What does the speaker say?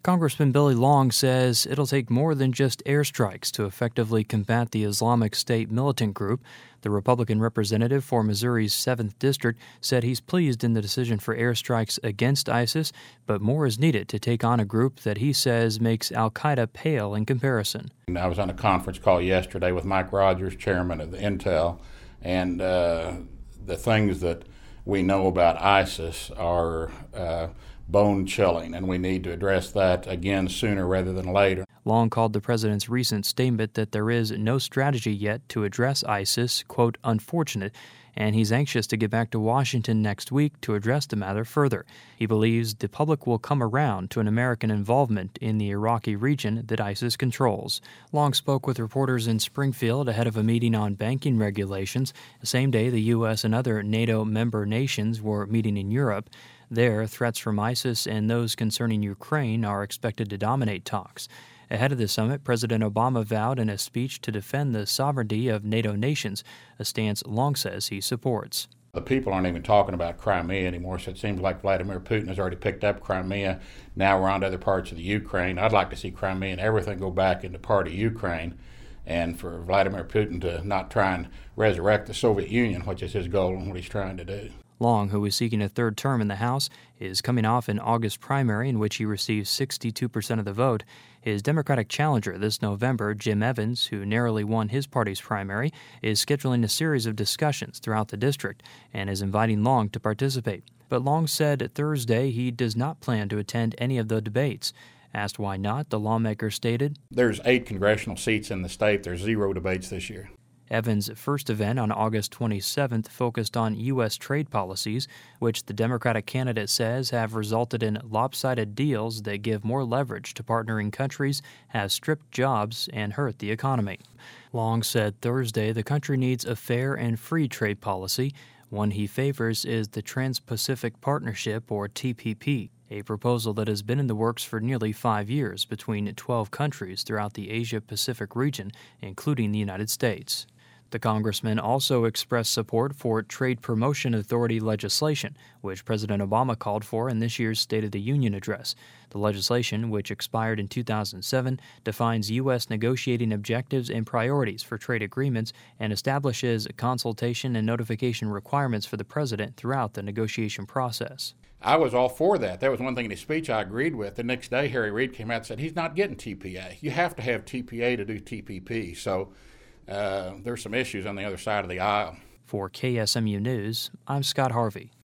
Congressman Billy Long says it'll take more than just airstrikes to effectively combat the Islamic State militant group. The Republican representative for Missouri's 7th District said he's pleased in the decision for airstrikes against ISIS, but more is needed to take on a group that he says makes al-Qaeda pale in comparison. I was on a conference call yesterday with Mike Rogers, chairman of the Intel, and the things that we know about ISIS are bone-chilling, and we need to address that again sooner rather than later. Long called the president's recent statement that there is no strategy yet to address ISIS, quote, unfortunate, and he's anxious to get back to Washington next week to address the matter further. He believes the public will come around to an American involvement in the Iraqi region that ISIS controls. Long spoke with reporters in Springfield ahead of a meeting on banking regulations. The same day, the U.S. and other NATO member nations were meeting in Europe. There, threats from ISIS and those concerning Ukraine are expected to dominate talks. Ahead of the summit, President Obama vowed in a speech to defend the sovereignty of NATO nations, a stance Long says he supports. The people aren't even talking about Crimea anymore, so it seems like Vladimir Putin has already picked up Crimea. Now we're on to other parts of the Ukraine. I'd like to see Crimea and everything go back into part of Ukraine, and for Vladimir Putin to not try and resurrect the Soviet Union, which is his goal and what he's trying to do. Long, who is seeking a third term in the House, is coming off an August primary in which he received 62% of the vote. His Democratic challenger this November, Jim Evans, who narrowly won his party's primary, is scheduling a series of discussions throughout the district and is inviting Long to participate. But Long said Thursday he does not plan to attend any of the debates. Asked why not, the lawmaker stated, "There's 8 congressional seats in the state. There's 0 debates this year." Evans' first event on August 27th focused on U.S. trade policies, which the Democratic candidate says have resulted in lopsided deals that give more leverage to partnering countries, have stripped jobs, and hurt the economy. Long said Thursday the country needs a fair and free trade policy. One he favors is the Trans-Pacific Partnership, or TPP, a proposal that has been in the works for nearly 5 years between 12 countries throughout the Asia-Pacific region, including the United States. The congressman also expressed support for Trade Promotion Authority legislation, which President Obama called for in this year's State of the Union address. The legislation, which expired in 2007, defines U.S. negotiating objectives and priorities for trade agreements and establishes consultation and notification requirements for the president throughout the negotiation process. I was all for that. That was one thing in his speech I agreed with. The next day, Harry Reid came out and said he's not getting TPA. You have to have TPA to do TPP. So there's some issues on the other side of the aisle. For KSMU News, I'm Scott Harvey.